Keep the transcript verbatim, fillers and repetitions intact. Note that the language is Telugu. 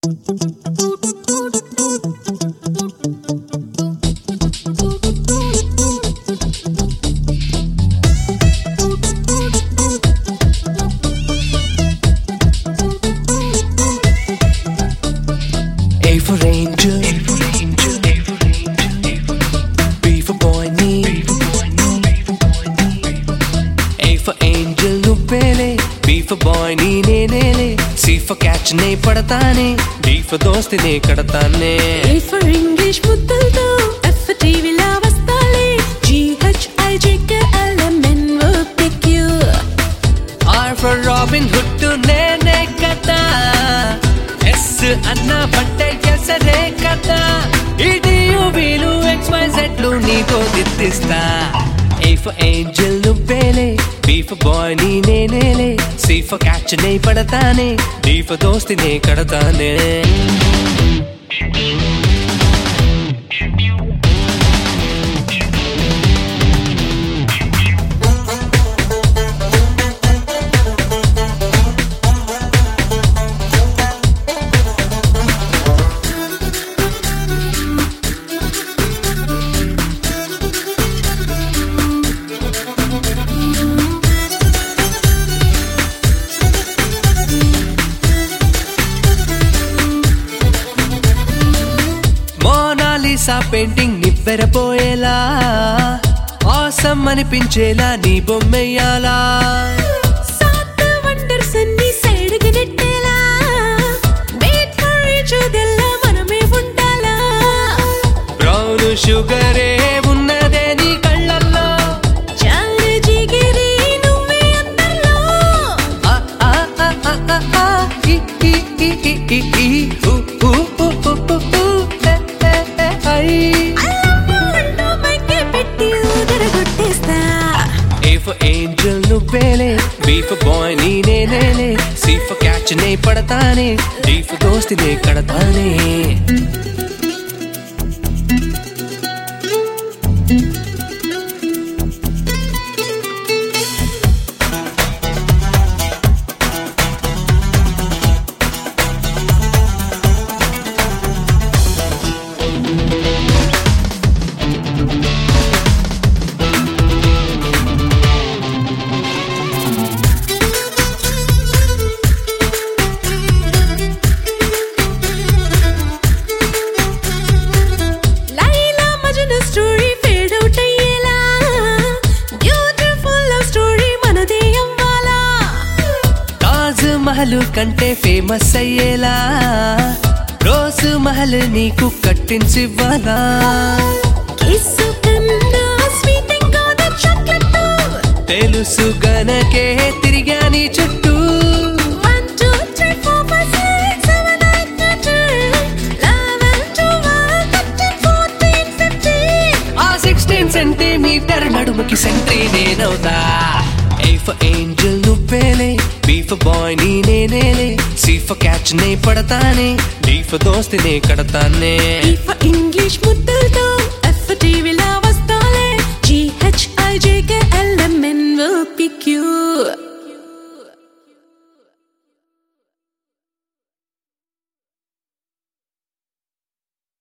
A for angel, B for boy need, A for angel nubbele, B for boy nee ne ne le, C for catch ne padtane, D for dost ne kadtane. A for English muddalto, F for T V la vastale, G H I J K L M N O P Q, R for Robin Hood to ne ne kata, S anna batte kesare kata, E D U V lu X Y Z lu neeto dittista. A for angel nubbele, B for boy nee ne ne le, C for catch ne padtane, D for dost ne kadtane. Mona Lisa painting నివ్వెరపోయేలా ఆసమ్ అనిపించేలా నీ బొమ్మేయాలా సాత్ వండర్స్ అన్ని సైడ్ కి నెట్టేలా, మేడ్ ఫర్ ఈచ్ అదర్ మనమే ఉండాలా, బ్రౌన్ షుగరే ఉన్నదే నీ కళ్ళల్లో, చారు జిగిరి నువ్వే అందరిలో, ఆ ఆ ఆ ఆ ఆ ఆ ఈ ఈ ఈ ఈ ఈ ఈ ఊ ఊ ఊ ఊ ఊ ఊ ఏ ఏ ఏ ఐ. అల్లంటూ మైకే పెట్టి ఊదరగొట్టేస్తా. A for angel nubbele, B for boy nee ne ne le, C for catch ne padtane, D for dost ne kadtane. Laila Majnu story fade out అయ్యేలా, బ్యూటిఫుల్ లవ్ స్టోరీ మనదే అవ్వాలా, తాజ్ మహల్ కంటే ఫేమస్ అయ్యేలా, రోజ్ మహల్ నీకు కట్టించివ్వాలా, కిస్సు కన్నా స్వీట్ ఇంకా చాక్లెట్, తెలుసు గనకే తిరిగా నీ చుట్టూ, one two three four five six seven eight nine ten eleven twelve thirteen fourteen fifteen. ఆ సిక్స్టీన్ సెంటీమీటర్ నడుముకి సెంట్రీ నేనవుతా. A for angel nubbele, B for boy nee ne ne le, C for catch ne padtane, D for dost ne kadtane. E for English ముద్దలతో